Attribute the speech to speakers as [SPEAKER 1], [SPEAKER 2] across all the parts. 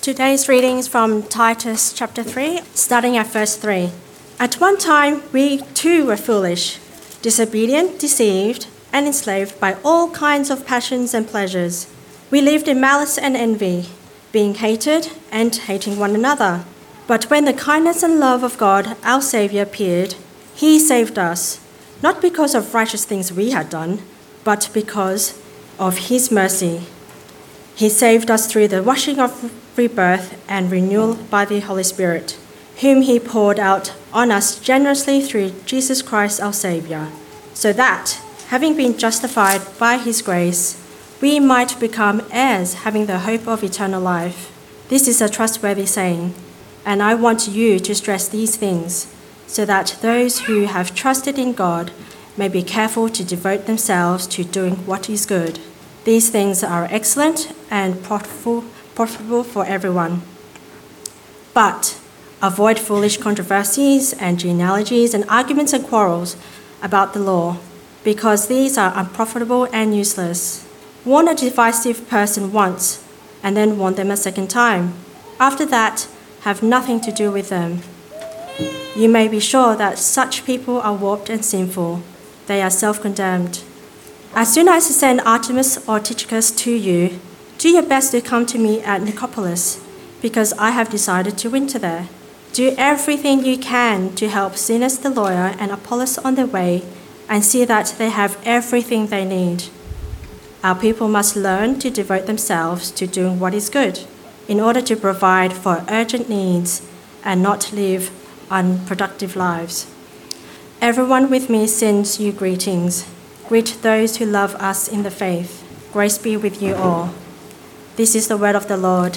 [SPEAKER 1] Today's reading is from Titus chapter 3, starting at verse 3. At one time, we too were foolish, disobedient, deceived, and enslaved by all kinds of passions and pleasures. We lived in malice and envy, being hated and hating one another. But when the kindness and love of God, our Saviour, appeared, He saved us, not because of righteous things we had done, but because of His mercy. He saved us through the washing of rebirth and renewal by the Holy Spirit, whom He poured out on us generously through Jesus Christ our Saviour, so that, having been justified by His grace, we might become heirs, having the hope of eternal life. This is a trustworthy saying, and I want you to stress these things, so that those who have trusted in God may be careful to devote themselves to doing what is good. These things are excellent and profitable for everyone. But avoid foolish controversies and genealogies and arguments and quarrels about the law, because these are unprofitable and useless. Warn a divisive person once, and then warn them a second time. After that, have nothing to do with them. You may be sure that such people are warped and sinful. They are self-condemned. As soon as I send Artemas or Tychicus to you, do your best to come to me at Nicopolis, because I have decided to winter there. Do everything you can to help Zenas the lawyer and Apollos on their way, and see that they have everything they need. Our people must learn to devote themselves to doing what is good, in order to provide for urgent needs and not live unproductive lives. Everyone with me sends you greetings. Greet those who love us in the faith. Grace be with you all. This is the word of the Lord.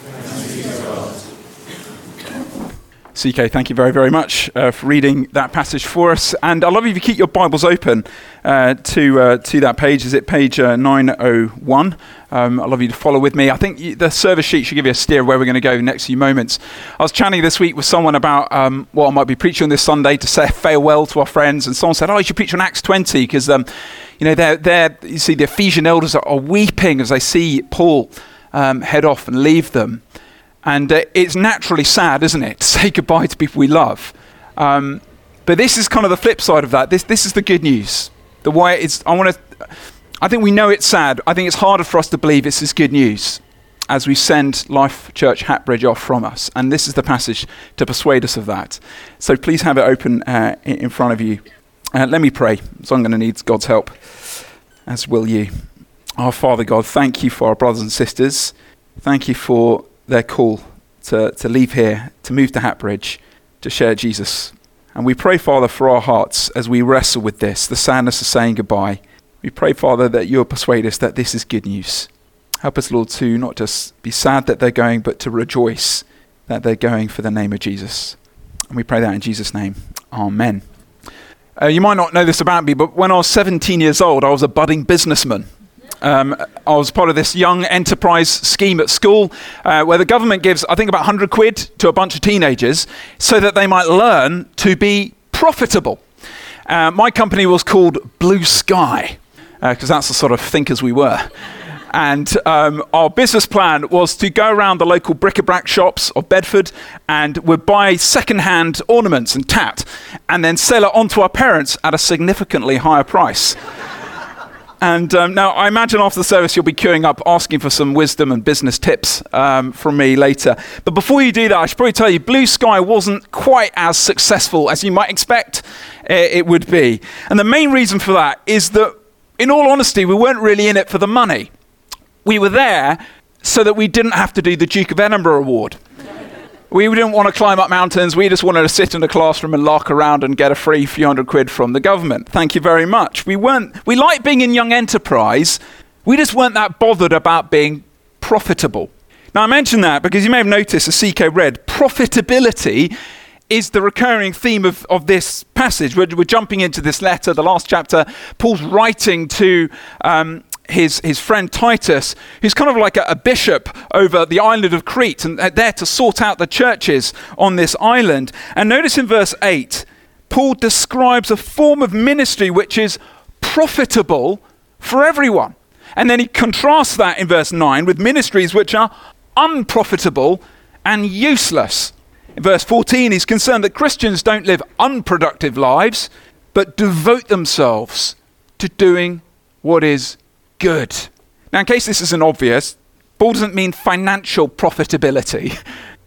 [SPEAKER 2] CK, thank you very, very much for reading that passage for us. And I'd love you to keep your Bibles open to that page. Is it page 901? I'd love you to follow with me. I think the service sheet should give you a steer of where we're going to go in the next few moments. I was chatting this week with someone about what I might be preaching on this Sunday to say farewell to our friends. And someone said, you should preach on Acts 20 because, you see the Ephesian elders are weeping as they see Paul head off and leave them. And it's naturally sad, isn't it, to say goodbye to people we love. But this is kind of the flip side of that. This is the good news. The way it's, I think we know it's sad. I think it's harder for us to believe this is good news as we send Life Church Hatbridge off from us. And this is the passage to persuade us of that. So please have it open in front of you. Let me pray. So I'm going to need God's help, as will you. Our Father God, thank you for our brothers and sisters. Thank you for their call to leave here, to move to Hatbridge, to share Jesus. And we pray, Father, for our hearts as we wrestle with this, the sadness of saying goodbye. We pray, Father, that you'll persuade us that this is good news. Help us, Lord, to not just be sad that they're going, but to rejoice that they're going for the name of Jesus. And we pray that in Jesus' name. Amen. You might not know this about me, but when I was 17 years old, I was a budding businessman. I was part of this young enterprise scheme at school where the government gives, I think, about 100 quid to a bunch of teenagers so that they might learn to be profitable. My company was called Blue Sky because that's the sort of thinkers we were. And our business plan was to go around the local bric-a-brac shops of Bedford and would buy second-hand ornaments and tat and then sell it on to our parents at a significantly higher price. And now I imagine after the service you'll be queuing up asking for some wisdom and business tips from me later. But before you do that, I should probably tell you Blue Sky wasn't quite as successful as you might expect it would be. And the main reason for that is that, in all honesty, we weren't really in it for the money. We were there so that we didn't have to do the Duke of Edinburgh Award. We didn't want to climb up mountains. We just wanted to sit in a classroom and lark around and get a free few hundred quid from the government. Thank you very much. We liked being in young enterprise. We just weren't that bothered about being profitable. Now, I mention that because you may have noticed, as CK read, profitability is the recurring theme of this passage. We're jumping into this letter, the last chapter. Paul's writing to his friend Titus, who's kind of like a bishop over the island of Crete and there to sort out the churches on this island. And notice in verse 8, Paul describes a form of ministry which is profitable for everyone. And then he contrasts that in verse 9 with ministries which are unprofitable and useless. In verse 14, he's concerned that Christians don't live unproductive lives, but devote themselves to doing what is good. Now, in case this isn't obvious, Paul doesn't mean financial profitability.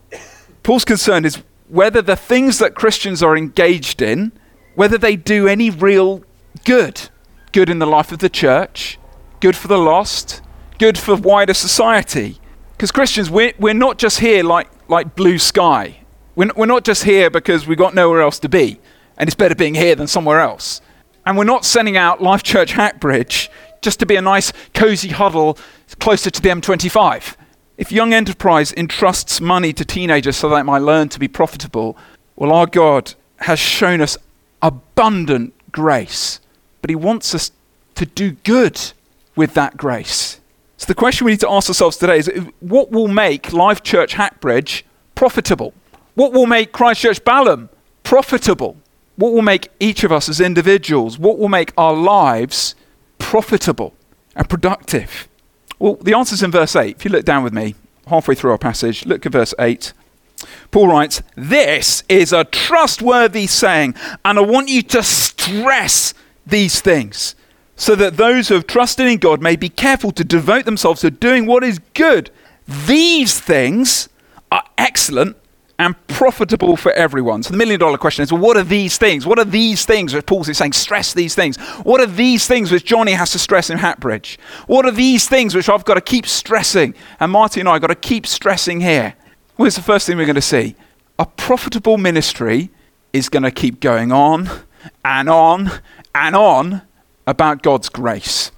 [SPEAKER 2] Paul's concern is whether the things that Christians are engaged in, whether they do any real good. Good in the life of the church, good for the lost, good for wider society. Because Christians, we're not just here like blue sky. We're not just here because we've got nowhere else to be, and it's better being here than somewhere else. And we're not sending out Life Church Hackbridge just to be a nice cozy huddle closer to the M25. If Young Enterprise entrusts money to teenagers so they might learn to be profitable, well, our God has shown us abundant grace, but he wants us to do good with that grace. So the question we need to ask ourselves today is, what will make Life Church Hackbridge profitable? What will make Christchurch Balham profitable? What will make each of us as individuals, what will make our lives profitable and productive? Well, the answer's in verse 8. If you look down with me, halfway through our passage, look at verse 8. Paul writes, "This is a trustworthy saying, and I want you to stress these things, so that those who have trusted in God may be careful to devote themselves to doing what is good. These things are excellent and profitable for everyone." So the $1 million question is, well, what are these things? What are these things which Paul is saying, stress these things? What are these things which Johnny has to stress in Hackbridge? What are these things which I've got to keep stressing? And Marty and I have got to keep stressing here. Well, here's the first thing we're going to see. A profitable ministry is going to keep going on and on and on about God's grace.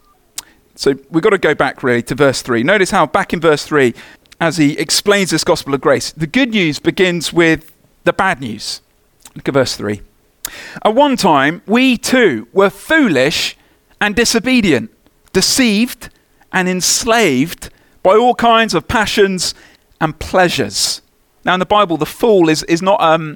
[SPEAKER 2] So we've got to go back really to verse 3. Notice how back in verse 3, as he explains this gospel of grace, the good news begins with the bad news. Look at verse 3. "At one time, we too were foolish and disobedient, deceived and enslaved by all kinds of passions and pleasures." Now in the Bible, the fool is not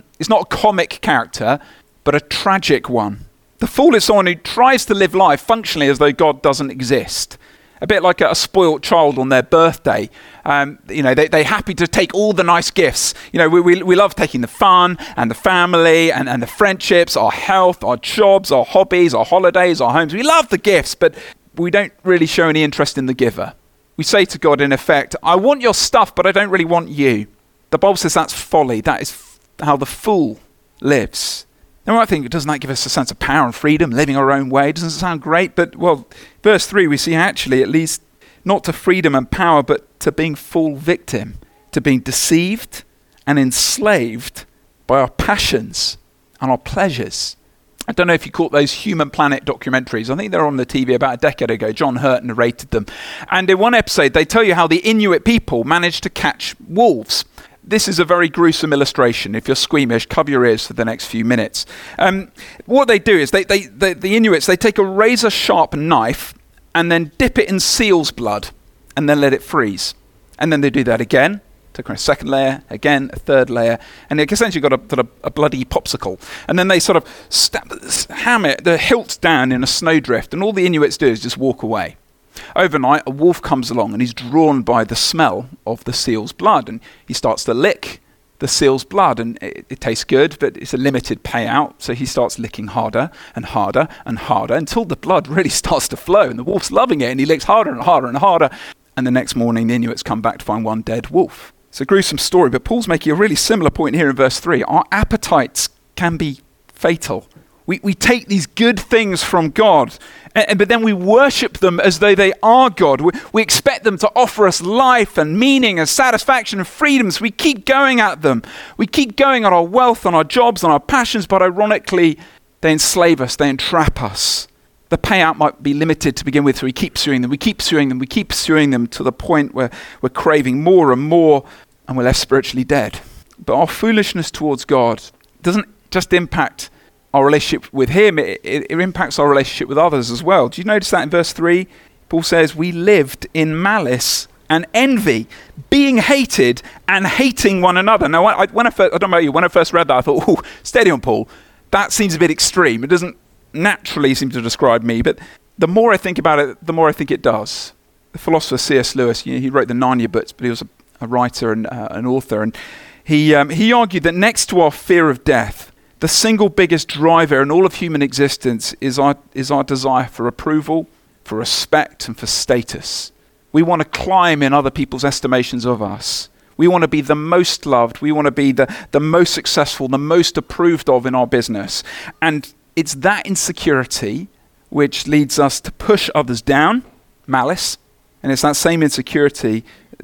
[SPEAKER 2] a comic character, but a tragic one. The fool is someone who tries to live life functionally as though God doesn't exist. A bit like a spoilt child on their birthday. They're happy to take all the nice gifts. We love taking the fun and the family and the friendships, our health, our jobs, our hobbies, our holidays, our homes. We love the gifts, but we don't really show any interest in the giver. We say to God, in effect, "I want your stuff, but I don't really want you." The Bible says that's folly. That is how the fool lives. Now, you might think, doesn't that give us a sense of power and freedom, living our own way? Doesn't it sound great? But, well, verse 3, we see actually it leads not to freedom and power, but to being full victim, to being deceived and enslaved by our passions and our pleasures. I don't know if you caught those Human Planet documentaries. I think they were on the TV about a decade ago. John Hurt narrated them. And in one episode, they tell you how the Inuit people managed to catch wolves. This is a very gruesome illustration. If you're squeamish, cover your ears for the next few minutes. What they do is the Inuits, they take a razor-sharp knife and then dip it in seal's blood and then let it freeze. And then they do that again. Take a second layer, again, a third layer, and they essentially got a bloody popsicle. And then they sort of hammer the hilt down in a snowdrift, and all the Inuits do is just walk away. Overnight, a wolf comes along, and he's drawn by the smell of the seal's blood, and he starts to lick the seal's blood, and it tastes good, but it's a limited payout, so he starts licking harder and harder and harder until the blood really starts to flow, and the wolf's loving it, and he licks harder and harder and harder, and the next morning, the Inuits come back to find one dead wolf. It's a gruesome story, but Paul's making a really similar point here in verse 3. Our appetites can be fatal. We take these good things from God, but then we worship them as though they are God. We expect them to offer us life and meaning and satisfaction and freedom, so we keep going at them. We keep going on our wealth, on our jobs, on our passions, but ironically, they enslave us, they entrap us. The payout might be limited to begin with, so we keep pursuing them, we keep pursuing them, we keep pursuing them to the point where we're craving more and more, and we're less spiritually dead. But our foolishness towards God doesn't just impact our relationship with him, it impacts our relationship with others as well. Do you notice that in verse 3? Paul says, we lived in malice and envy, being hated and hating one another. Now, I don't know about you, when I first read that, I thought, oh, steady on, Paul. That seems a bit extreme. It doesn't naturally seem to describe me, but the more I think about it, the more I think it does. The philosopher C.S. Lewis, he wrote the Narnia books, but he was a writer and an author, and he argued that next to our fear of death, the single biggest driver in all of human existence is our desire for approval, for respect, and for status. We want to climb in other people's estimations of us. We want to be the most loved. We want to be the most successful, the most approved of in our business. And it's that insecurity which leads us to push others down, malice. And it's that same insecurity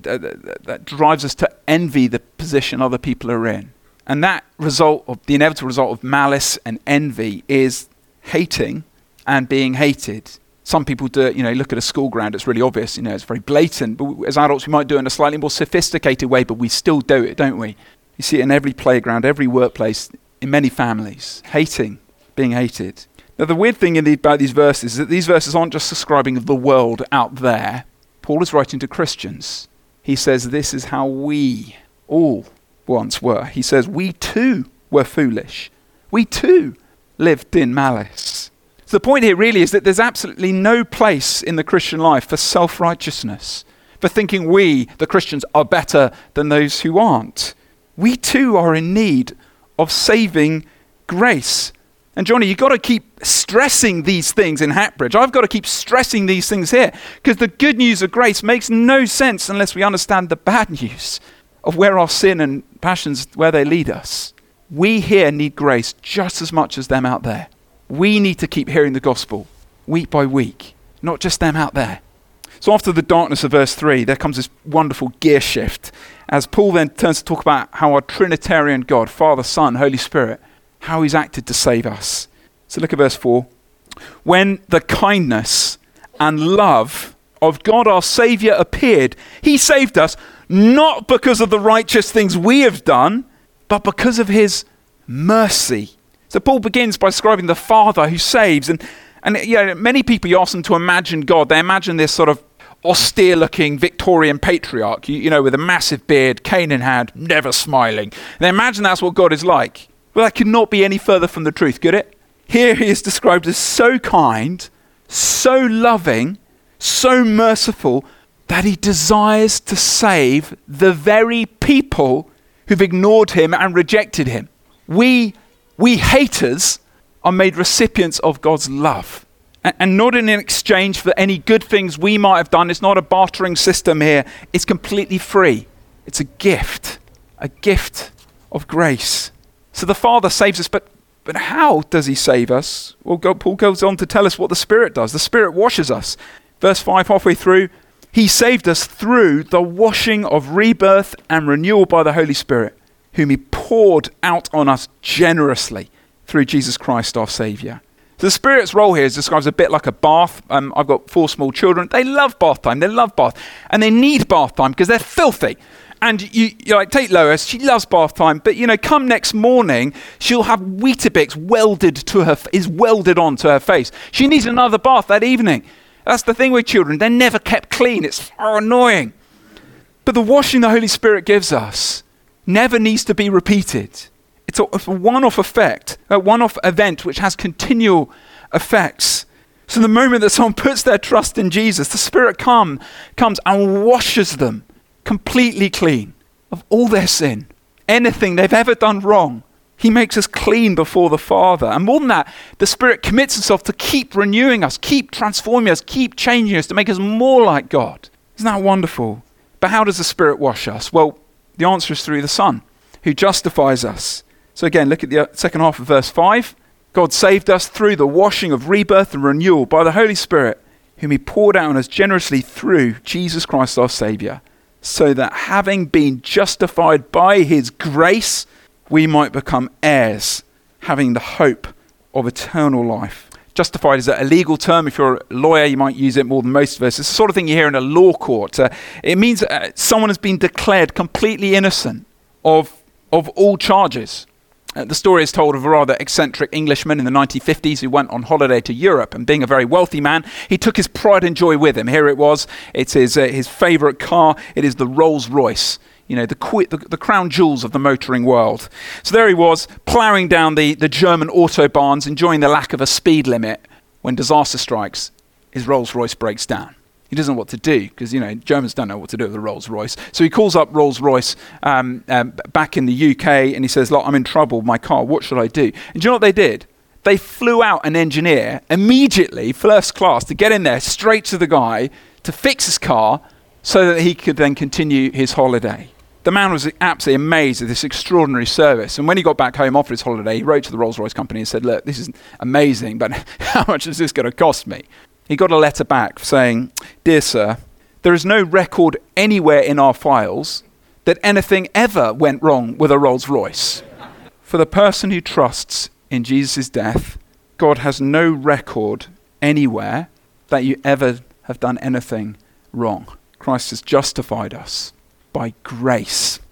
[SPEAKER 2] that drives us to envy the position other people are in. And that result, of the inevitable result of malice and envy, is hating and being hated. Some people do it, look at a school ground, it's really obvious, it's very blatant. But as adults, we might do it in a slightly more sophisticated way, but we still do it, don't we? You see it in every playground, every workplace, in many families. Hating, being hated. Now, the weird thing about these verses is that these verses aren't just describing the world out there. Paul is writing to Christians. He says, this is how we all once were. He says, we too were foolish. We too lived in malice. So the point here really is that there's absolutely no place in the Christian life for self-righteousness, for thinking we, the Christians, are better than those who aren't. We too are in need of saving grace. And Johnny, you've got to keep stressing these things in Hatbridge. I've got to keep stressing these things here, because the good news of grace makes no sense unless we understand the bad news of where our sin and passions, where they lead us. We here need grace just as much as them out there. We need to keep hearing the gospel week by week, not just them out there. So after the darkness of verse 3, there comes this wonderful gear shift as Paul then turns to talk about how our Trinitarian God, Father, Son, Holy Spirit, how he's acted to save us. So look at verse 4. When the kindness and love of God our Saviour appeared, he saved us not because of the righteous things we have done, but because of his mercy. So Paul begins by describing the Father who saves. And many people, you ask them to imagine God. They imagine this sort of austere-looking Victorian patriarch, with a massive beard, cane in hand, never smiling. They imagine that's what God is like. Well, that could not be any further from the truth, could it? Here he is described as so kind, so loving, so merciful, that he desires to save the very people who've ignored him and rejected him. We haters are made recipients of God's love. And not in exchange for any good things we might have done. It's not a bartering system here. It's completely free. It's a gift of grace. So the Father saves us, but how does he save us? Well, Paul goes on to tell us what the Spirit does. The Spirit washes us. Verse 5, halfway through, he saved us through the washing of rebirth and renewal by the Holy Spirit, whom he poured out on us generously through Jesus Christ our Saviour. So the Spirit's role here is described a bit like a bath. I've got 4 small children. They love bath time. They love bath. And they need bath time because they're filthy. And you take Lois, she loves bath time, but come next morning, she'll have Weetabix welded onto her face. She needs another bath that evening. That's the thing with children. They're never kept clean. It's so annoying. But the washing the Holy Spirit gives us never needs to be repeated. It's a one-off effect, a one-off event which has continual effects. So the moment that someone puts their trust in Jesus, the Spirit comes and washes them completely clean of all their sin, anything they've ever done wrong. He makes us clean before the Father. And more than that, the Spirit commits himself to keep renewing us, keep transforming us, keep changing us to make us more like God. Isn't that wonderful? But how does the Spirit wash us? Well, the answer is through the Son, who justifies us. So again, look at the second half of verse 5. God saved us through the washing of rebirth and renewal by the Holy Spirit, whom he poured out on us generously through Jesus Christ our Saviour, so that having been justified by his grace, we might become heirs, having the hope of eternal life. Justified is a legal term. If you're a lawyer, you might use it more than most of us. It's the sort of thing you hear in a law court. It means someone has been declared completely innocent of all charges. The story is told of a rather eccentric Englishman in the 1950s who went on holiday to Europe, and being a very wealthy man, he took his pride and joy with him. Here it was. It's his favourite car. It is the Rolls Royce, the crown jewels of the motoring world. So there he was, ploughing down the German autobahns, enjoying the lack of a speed limit. When disaster strikes, his Rolls Royce breaks down. He doesn't know what to do because, Germans don't know what to do with a Rolls Royce. So he calls up Rolls Royce back in the UK and he says, look, I'm in trouble with my car. What should I do? And do you know what they did? They flew out an engineer immediately, first class, to get in there straight to the guy to fix his car so that he could then continue his holiday. The man was absolutely amazed at this extraordinary service. And when he got back home after his holiday, he wrote to the Rolls-Royce company and said, look, this is amazing, but how much is this going to cost me? He got a letter back saying, dear sir, there is no record anywhere in our files that anything ever went wrong with a Rolls-Royce. For the person who trusts in Jesus' death, God has no record anywhere that you ever have done anything wrong. Christ has justified us by grace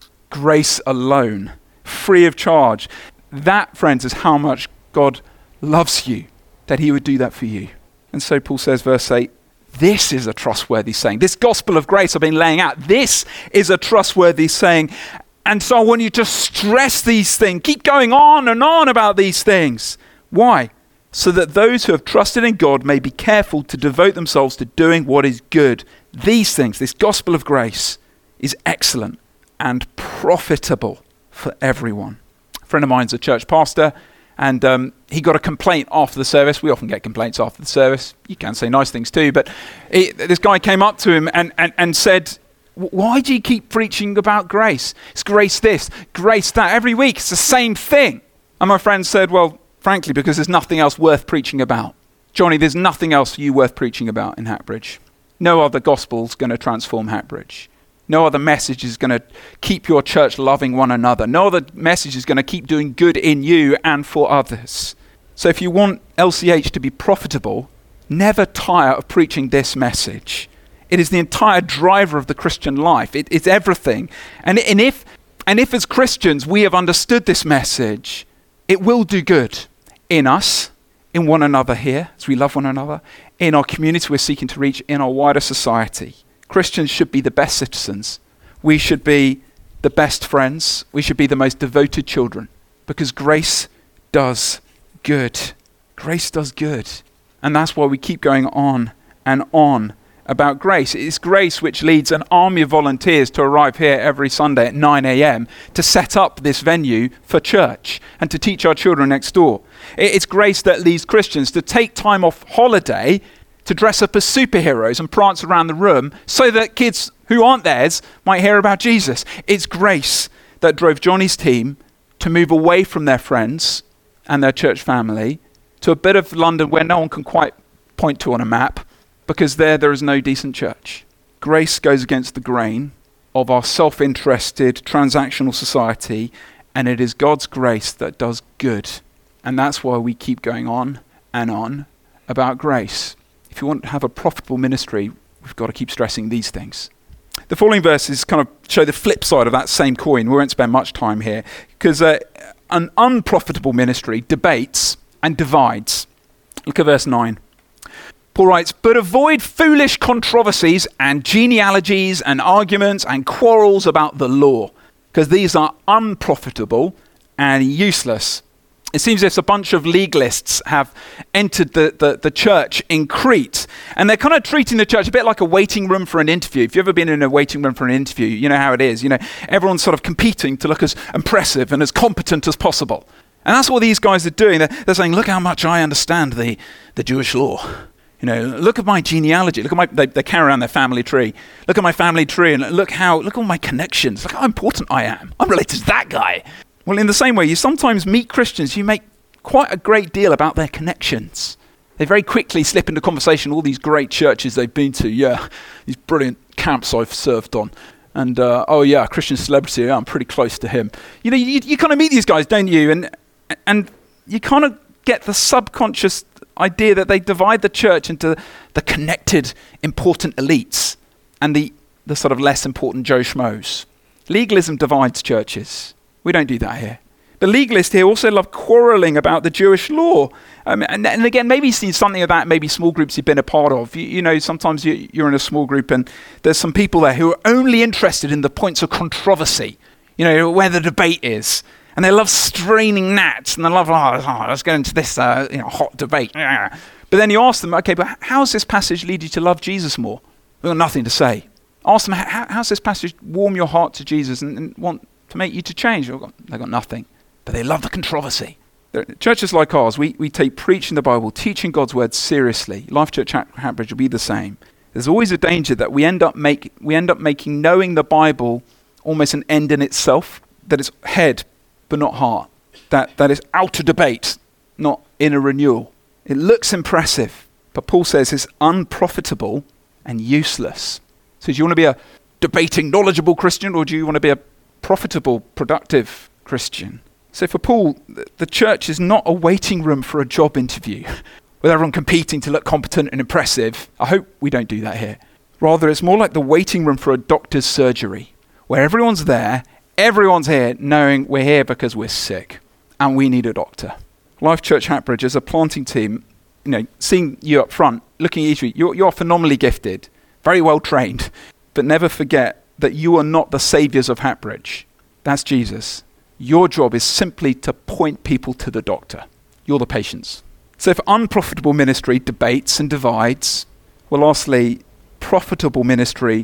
[SPEAKER 2] alone, free of charge. That, friends, is how much God loves you, that he would do that for you. And so Paul says, verse 8, this is a trustworthy saying. This gospel of grace I've been laying out, this is a trustworthy saying. And so I want you to stress these things. Keep going on and on about these things. Why? So that those who have trusted in God may be careful to devote themselves to doing what is good. These things, this gospel of grace, is excellent and profitable for everyone. A friend of mine's a church pastor, and he got a complaint after the service. We often get complaints after the service. You can say nice things too, but this guy came up to him and said, why do you keep preaching about grace? It's grace this, grace that. Every week it's the same thing. And my friend said, well, frankly, because there's nothing else worth preaching about. Johnny, there's nothing else for you worth preaching about in Hackbridge. No other gospel's going to transform Hackbridge. No other message is going to keep your church loving one another. No other message is going to keep doing good in you and for others. So if you want LCH to be profitable, never tire of preaching this message. It is the entire driver of the Christian life. It's everything. And if as Christians we have understood this message, it will do good in us, in one another here, as we love one another, in our community we're seeking to reach, in our wider society. Christians should be the best citizens. We should be the best friends. We should be the most devoted children, because grace does good. Grace does good. And that's why we keep going on and on about grace. It's grace which leads an army of volunteers to arrive here every Sunday at 9 a.m. to set up this venue for church and to teach our children next door. It's grace that leads Christians to take time off holiday to dress up as superheroes and prance around the room so that kids who aren't theirs might hear about Jesus. It's grace that drove Johnny's team to move away from their friends and their church family to a bit of London where no one can quite point to on a map, because there is no decent church. Grace goes against the grain of our self-interested transactional society, and it is God's grace that does good. And that's why we keep going on and on about grace. If you want to have a profitable ministry, we've got to keep stressing these things. The following verses kind of show the flip side of that same coin. We won't spend much time here, because an unprofitable ministry debates and divides. Look at verse 9. Paul writes, but avoid foolish controversies and genealogies and arguments and quarrels about the law, because these are unprofitable and useless. It seems as if a bunch of legalists have entered the church in Crete, and they're kind of treating the church a bit like a waiting room for an interview. If you've ever been in a waiting room for an interview, you know how it is. Everyone's sort of competing to look as impressive and as competent as possible. And that's what these guys are doing. They're saying, look how much I understand the Jewish law. Look at my genealogy. Look at they carry around their family tree. Look at my family tree and look at all my connections. Look how important I am. I'm related to that guy. Well, in the same way, you sometimes meet Christians, you make quite a great deal about their connections. They very quickly slip into conversation all these great churches they've been to. Yeah, these brilliant camps I've served on. And, Christian celebrity, yeah, I'm pretty close to him. You kind of meet these guys, don't you? And you kind of get the subconscious idea that they divide the church into the connected, important elites and the sort of less important Joe Schmoes. Legalism divides churches. We don't do that here. The legalists here also love quarreling about the Jewish law. And again, maybe you've seen something of that, maybe small groups you've been a part of. Sometimes you're in a small group and there's some people there who are only interested in the points of controversy, where the debate is. And they love straining gnats, and they love, let's get into this hot debate. But then you ask them, okay, but how does this passage lead you to love Jesus more? We've got nothing to say. Ask them, how's this passage warm your heart to Jesus and want to make you to change? They've got nothing. But they love the controversy. Churches like ours, we take preaching the Bible, teaching God's word seriously. Life Church Hatbridge will be the same. There's always a danger that we end up making knowing the Bible almost an end in itself, that it's head but not heart, that is outer debate, not inner renewal. It looks impressive, but Paul says it's unprofitable and useless. So do you want to be a debating, knowledgeable Christian, or do you want to be a profitable, productive Christian? So for Paul, the church is not a waiting room for a job interview with everyone competing to look competent and impressive. I hope we don't do that here. Rather, it's more like the waiting room for a doctor's surgery, where everyone's there, everyone's here, knowing we're here because we're sick and we need a doctor. Life Church Hatbridge, as a planting team, seeing you up front, looking at each of you, you're phenomenally gifted, very well trained, but never forget that you are not the saviors of Hatbridge. That's Jesus. Your job is simply to point people to the doctor. You're the patients. So for unprofitable ministry debates and divides, well, lastly, profitable ministry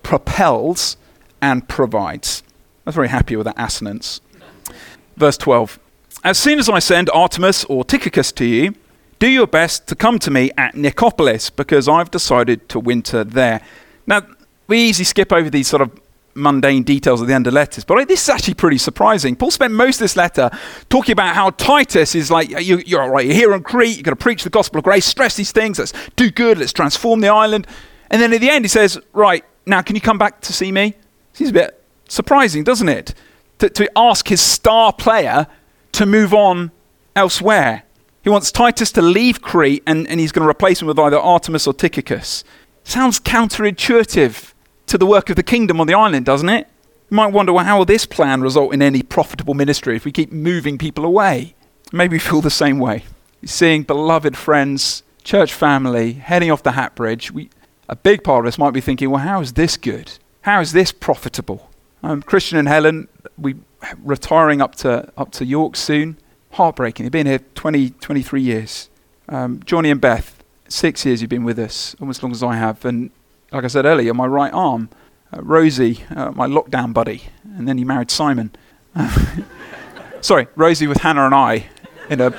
[SPEAKER 2] propels and provides. I was very happy with that assonance. Verse 12. As soon as I send Artemas or Tychicus to you, do your best to come to me at Nicopolis, because I've decided to winter there. Now, we easily skip over these sort of mundane details at the end of letters, but this is actually pretty surprising. Paul spent most of this letter talking about how Titus is like, you're all right, you're here on Crete, you've got to preach the gospel of grace, stress these things, let's do good, let's transform the island. And then at the end he says, right, now can you come back to see me? Seems a bit surprising, doesn't it? To ask his star player to move on elsewhere. He wants Titus to leave Crete and he's going to replace him with either Artemas or Tychicus. Sounds counterintuitive to the work of the kingdom on the island, doesn't it? You might wonder, well, how will this plan result in any profitable ministry if we keep moving people away? Maybe we feel the same way. Seeing beloved friends, church family, heading off the Hatbridge, a big part of us might be thinking, well, how is this good? How is this profitable? Christian and Helen, we retiring up to York soon. Heartbreaking. They've been here 23 years. Johnny and Beth, 6 years you've been with us, almost as long as I have. And like I said earlier, my right arm, Rosie, my lockdown buddy, and then he married Simon. Sorry, Rosie with Hannah and I in a,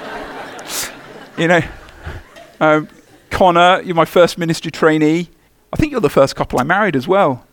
[SPEAKER 2] Connor, you're my first ministry trainee. I think you're the first couple I married as well.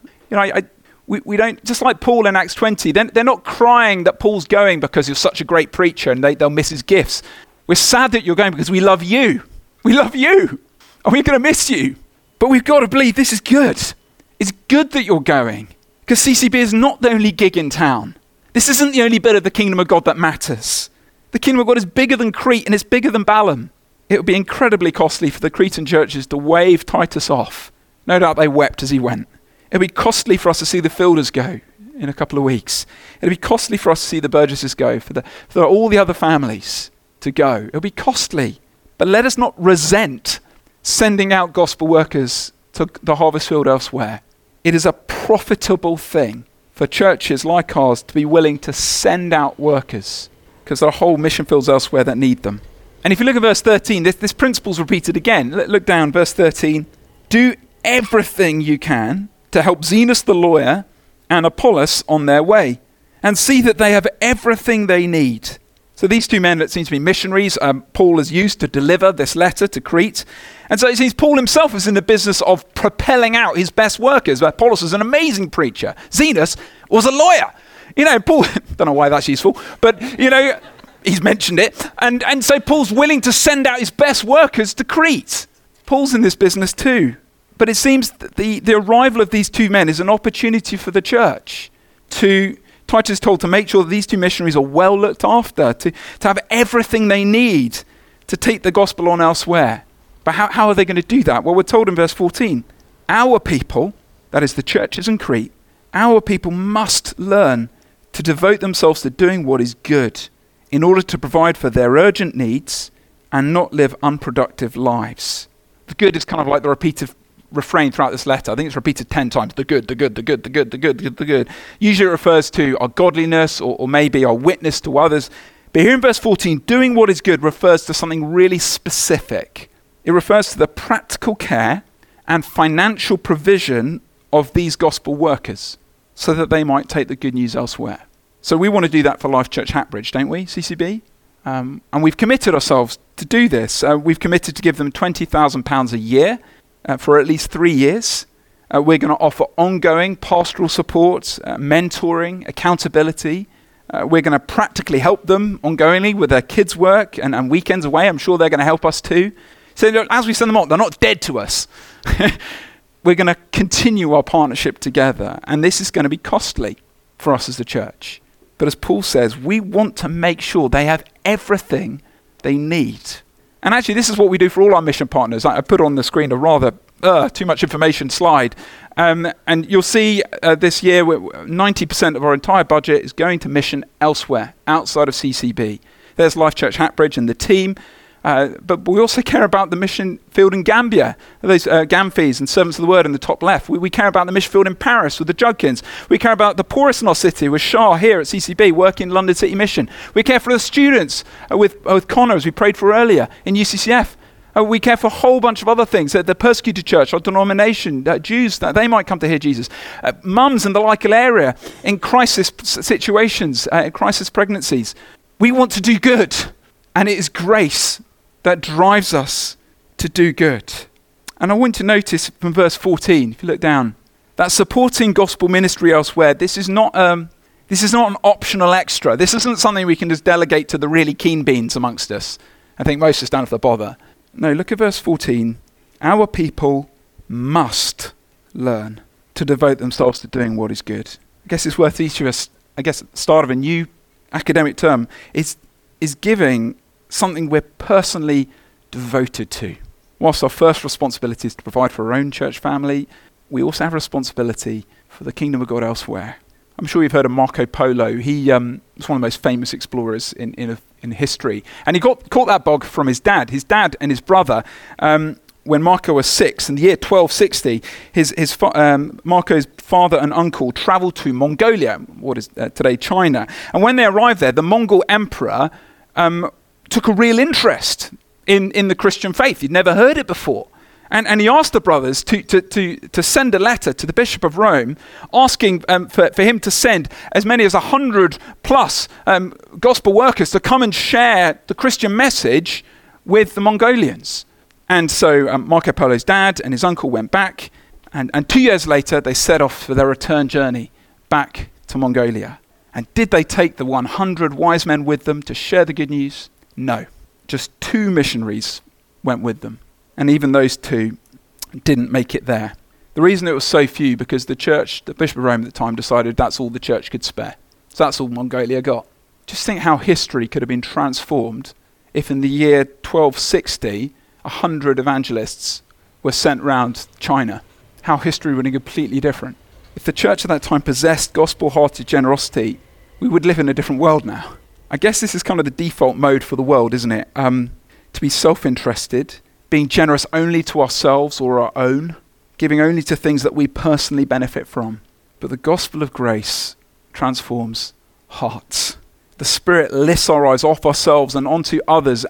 [SPEAKER 2] We don't, just like Paul in Acts 20, they're not crying that Paul's going because you're such a great preacher and they'll miss his gifts. We're sad that you're going because we love you. We love you. And we're going to miss you. But we've got to believe this is good. It's good that you're going. Because CCB is not the only gig in town. This isn't the only bit of the kingdom of God that matters. The kingdom of God is bigger than Crete and it's bigger than Balaam. It would be incredibly costly for the Cretan churches to wave Titus off. No doubt they wept as he went. It would be costly for us to see the Fielders go in a couple of weeks. It would be costly for us to see the Burgesses go, for all the other families to go. It would be costly. But let us not resent sending out gospel workers to the harvest field elsewhere. It is a profitable thing for churches like ours to be willing to send out workers because there are whole mission fields elsewhere that need them. And if you look at verse 13, this principle is repeated again. Look down, verse 13. Do everything you can to help Zenas the lawyer and Apollos on their way, and see that they have everything they need. So these two men that seem to be missionaries, Paul has used to deliver this letter to Crete. And so it seems Paul himself is in the business of propelling out his best workers. Apollos was an amazing preacher. Zenas was a lawyer. Paul, don't know why that's useful, but, he's mentioned it. And so Paul's willing to send out his best workers to Crete. Paul's in this business too. But it seems that the arrival of these two men is an opportunity for the church Titus is told to make sure that these two missionaries are well looked after, to have everything they need to take the gospel on elsewhere. But how are they going to do that? Well, we're told in verse 14, our people, that is the churches in Crete, our people must learn to devote themselves to doing what is good in order to provide for their urgent needs and not live unproductive lives. The good is kind of like the repeated refrain throughout this letter. I think it's repeated 10 times. The good, the good, the good, the good, the good, the good. Usually it refers to our godliness or maybe our witness to others. But here in verse 14, doing what is good refers to something really specific. It refers to the practical care and financial provision of these gospel workers so that they might take the good news elsewhere. So we want to do that for Life Church Hatbridge, don't we, CCB? And we've committed ourselves to do this. We've committed to give them £20,000 a year for at least 3 years. We're going to offer ongoing pastoral support, mentoring, accountability. We're going to practically help them ongoingly with their kids' work and weekends away. I'm sure they're going to help us too. So as we send them on, they're not dead to us. We're going to continue our partnership together, and this is going to be costly for us as a church. But as Paul says, we want to make sure they have everything they need. And actually, this is what we do for all our mission partners. I put on the screen a rather too much information slide. And you'll see this year, 90% of our entire budget is going to mission elsewhere, outside of CCB. There's Life Church Hatbridge and the team. But we also care about the mission field in Gambia, those Gamfees and Servants of the Word in the top left. We care about the mission field in Paris with the Judkins. We care about the poorest in our city with Shah here at CCB, working in London City Mission. We care for the students with Connor, as we prayed for earlier, in UCCF. We care for a whole bunch of other things, the persecuted church, our denomination, Jews, that they might come to hear Jesus. Mums in the local area, in crisis situations, crisis pregnancies. We want to do good, and it is grace that drives us to do good. And I want to notice from verse 14, if you look down, that supporting gospel ministry elsewhere, this is not an optional extra. This isn't something we can just delegate to the really keen beans amongst us. I think most of us don't have to bother. No, look at verse 14. Our people must learn to devote themselves to doing what is good. I guess it's worth each of us, at the start of a new academic term, is giving something we're personally devoted to. Whilst our first responsibility is to provide for our own church family, we also have a responsibility for the kingdom of God elsewhere. I'm sure you've heard of Marco Polo. He was one of the most famous explorers in history. And he caught that bug from his dad. His dad and his brother, when Marco was 6, in the year 1260, Marco's father and uncle traveled to Mongolia, what is today China. And when they arrived there, the Mongol emperor took a real interest in the Christian faith. He'd never heard it before. And he asked the brothers to send a letter to the Bishop of Rome asking for him to send as many as 100 plus gospel workers to come and share the Christian message with the Mongolians. And so Marco Polo's dad and his uncle went back, and 2 years later they set off for their return journey back to Mongolia. And did they take the 100 wise men with them to share the good news? No. Just 2 missionaries went with them. And even those 2 didn't make it there. The reason it was so few, because the Bishop of Rome at the time decided that's all the church could spare. So that's all Mongolia got. Just think how history could have been transformed if in the year 1260, 100 evangelists were sent round China. How history would have been completely different. If the church at that time possessed gospel-hearted generosity, we would live in a different world now. I guess this is kind of the default mode for the world, isn't it? To be self-interested, being generous only to ourselves or our own, giving only to things that we personally benefit from. But the gospel of grace transforms hearts. The Spirit lifts our eyes off ourselves and onto others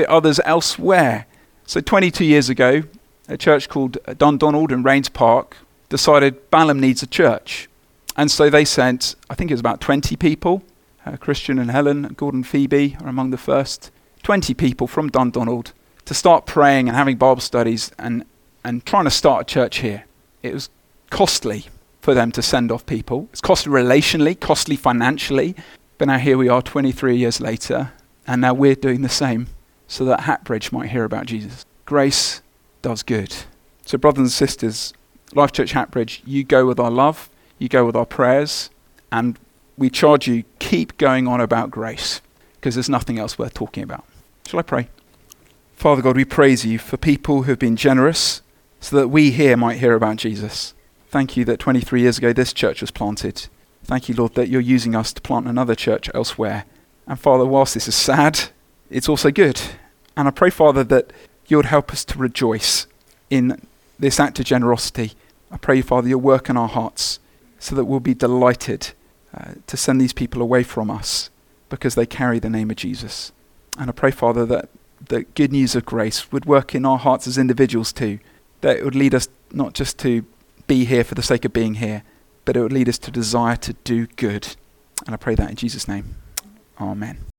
[SPEAKER 2] elsewhere. So 22 years ago, a church called Dundonald in Rains Park decided Balham needs a church. And so they sent, I think it was about 20 people, Christian and Helen, Gordon and Phoebe are among the first, 20 people from Dundonald to start praying and having Bible studies and trying to start a church here. It was costly for them to send off people. It's costly relationally, costly financially. But now here we are 23 years later, and now we're doing the same so that Hatbridge might hear about Jesus. Grace does good. So brothers and sisters, Life Church Hatbridge, you go with our love, you go with our prayers, and we charge you, keep going on about grace, because there's nothing else worth talking about. Shall I pray? Father God, we praise you for people who have been generous so that we here might hear about Jesus. Thank you that 23 years ago this church was planted. Thank you, Lord, that you're using us to plant another church elsewhere. And Father, whilst this is sad, it's also good. And I pray, Father, that you would help us to rejoice in this act of generosity. I pray, Father, you'll work in our hearts so that we'll be delighted to send these people away from us because they carry the name of Jesus. And I pray, Father, that the good news of grace would work in our hearts as individuals too, that it would lead us not just to be here for the sake of being here, but it would lead us to desire to do good. And I pray that in Jesus' name. Amen.